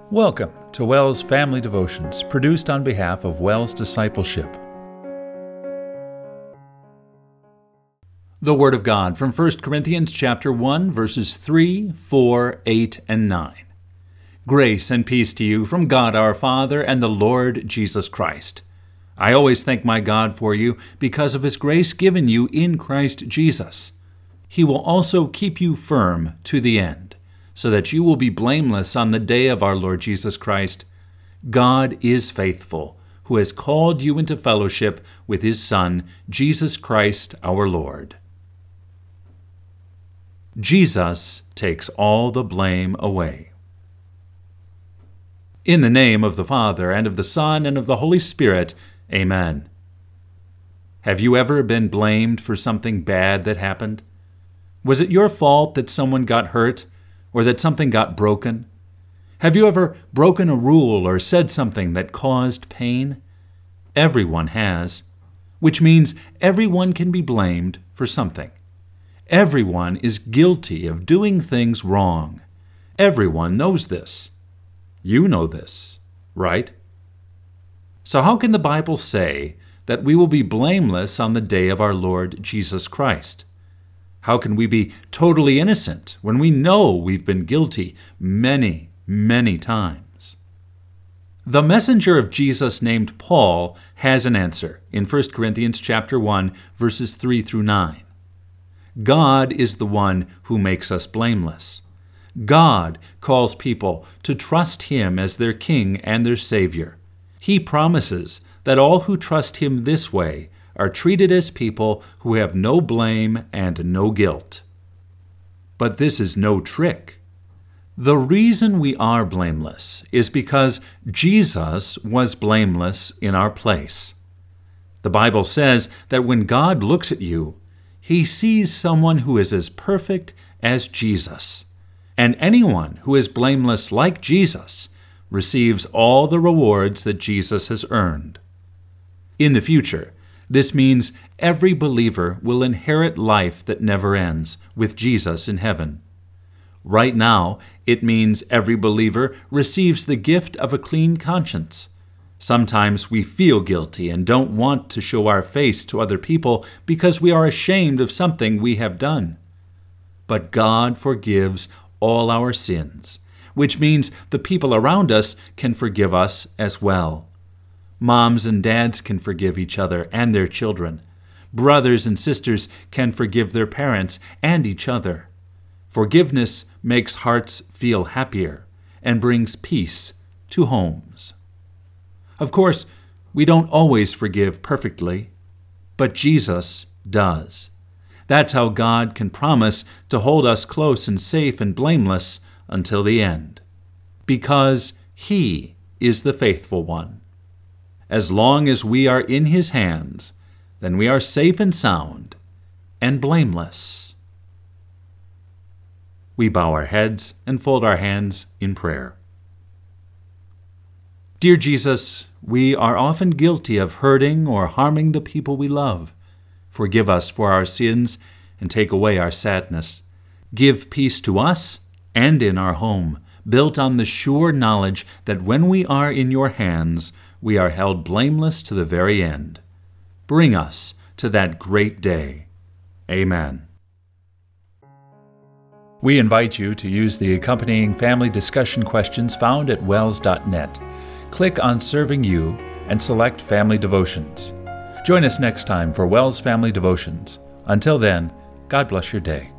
Welcome to WELS Family Devotions, produced on behalf of WELS Discipleship. The Word of God from 1 Corinthians chapter 1, verses 3, 4, 8, and 9. Grace and peace to you from God our Father and the Lord Jesus Christ. I always thank my God for you because of His grace given you in Christ Jesus. He will also keep you firm to the end, so that you will be blameless on the day of our Lord Jesus Christ. God is faithful, who has called you into fellowship with His Son, Jesus Christ our Lord. Jesus takes all the blame away. In the name of the Father, and of the Son, and of the Holy Spirit, Amen. Have you ever been blamed for something bad that happened? Was it your fault that someone got hurt, or that something got broken? Have you ever broken a rule or said something that caused pain? Everyone has, which means everyone can be blamed for something. Everyone is guilty of doing things wrong. Everyone knows this. You know this, right? So how can the Bible say that we will be blameless on the day of our Lord Jesus Christ? How can we be totally innocent when we know we've been guilty many, many times? The messenger of Jesus named Paul has an answer in 1 Corinthians chapter 1, verses 3 through 9. God is the one who makes us blameless. God calls people to trust Him as their King and their Savior. He promises that all who trust Him this way are treated as people who have no blame and no guilt. But this is no trick. The reason we are blameless is because Jesus was blameless in our place. The Bible says that when God looks at you, He sees someone who is as perfect as Jesus. And anyone who is blameless like Jesus receives all the rewards that Jesus has earned. In the future, this means every believer will inherit life that never ends with Jesus in heaven. Right now, it means every believer receives the gift of a clean conscience. Sometimes we feel guilty and don't want to show our face to other people because we are ashamed of something we have done. But God forgives all our sins, which means the people around us can forgive us as well. Moms and dads can forgive each other and their children. Brothers and sisters can forgive their parents and each other. Forgiveness makes hearts feel happier and brings peace to homes. Of course, we don't always forgive perfectly, but Jesus does. That's how God can promise to hold us close and safe and blameless until the end, because He is the faithful one. As long as we are in His hands, then we are safe and sound and blameless. We bow our heads and fold our hands in prayer. Dear Jesus, we are often guilty of hurting or harming the people we love. Forgive us for our sins and take away our sadness. Give peace to us and in our home, built on the sure knowledge that when we are in your hands, we are held blameless to the very end. Bring us to that great day. Amen. We invite you to use the accompanying family discussion questions found at wels.net. Click on Serving You and select Family Devotions. Join us next time for WELS Family Devotions. Until then, God bless your day.